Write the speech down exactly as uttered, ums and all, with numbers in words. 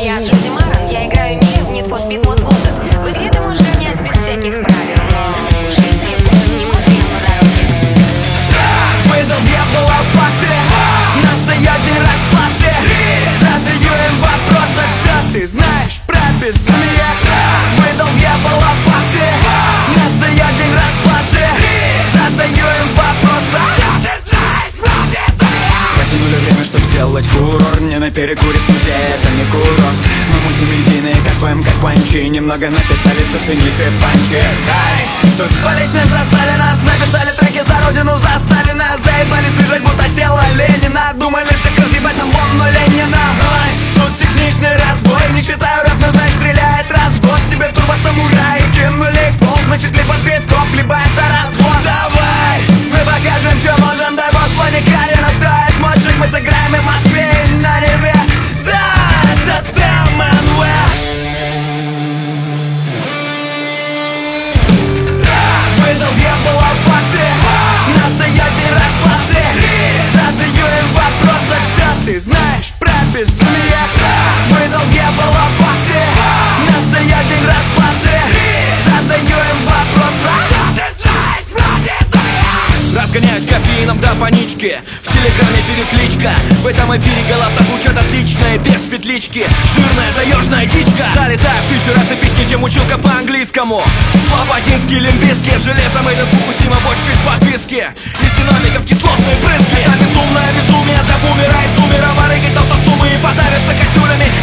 Я Джоди Маран, я играю Мию в Need for Speed Most Wanted. В игре ты можешь гонять без всяких правил, но в жизни не мотив на дороге. Выдал дьявол лопаты, настоят день расплаты. Задаю им вопрос, а что ты знаешь про безумие? Выдал дьявол лопаты, настоят день расплаты. Задаю им вопрос, а что ты знаешь про безумие? Потянули время, чтоб сделать фурор. Мне на перекуре студия, это не курорт. Мы мультимедийные, как в М, как Ванчи. Немного написали, зацените панчи. Ай, тут с поличным застали нас. Написали треки за родину, за Сталина. Заебались лежать, будто тело Ленина. Думали всех разъебать нам вон, но Ленина. Ай, тут техничный разбой. Не читаю рэп, но знаешь, стреляет раз в год. Тебе турбо-самураи кинули пол. Значит, либо ты топ, либо это развод. Давай, мы покажем, что можем. Дай бог паникаре настроит мощник. Мы сыграем и в Москве, и на Неве. Да, это ТМНВ. Выдал дьявол лопаты, настоят день расплаты. Задаю им вопрос, а что ты знаешь про безумие? Выдал дьявол лопаты, настоят день расплаты. Задаю им вопрос, а что ты знаешь про безумие? Разгоняюсь кофеином до панички. В телеграме перекличка. В этом эфире голоса звучат отлично и без петлички. Жирная таежная дичка. Залетаю в тысячу раз эпичнее, чем училка по-английскому. Слободинский лимбискет. Железом Эйден Фукусима, бочка из-под виски. Из динамиков кислотные брызги. Это безумное безумие для бумера и сумера. Барыги толстосумы и подавятся косюлями.